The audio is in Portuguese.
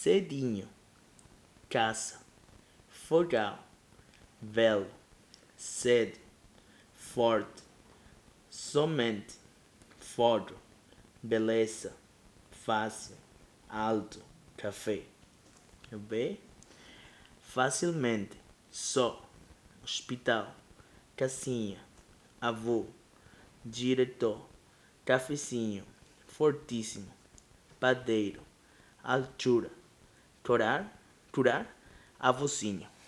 cedinho, caça, fogal, velo, cedo, forte, somente, foto, beleza, fácil, alto, café. B. Facilmente, só, hospital, casinha, avô, diretor, cafezinho, fortíssimo, padeiro, altura, curar, avôzinho.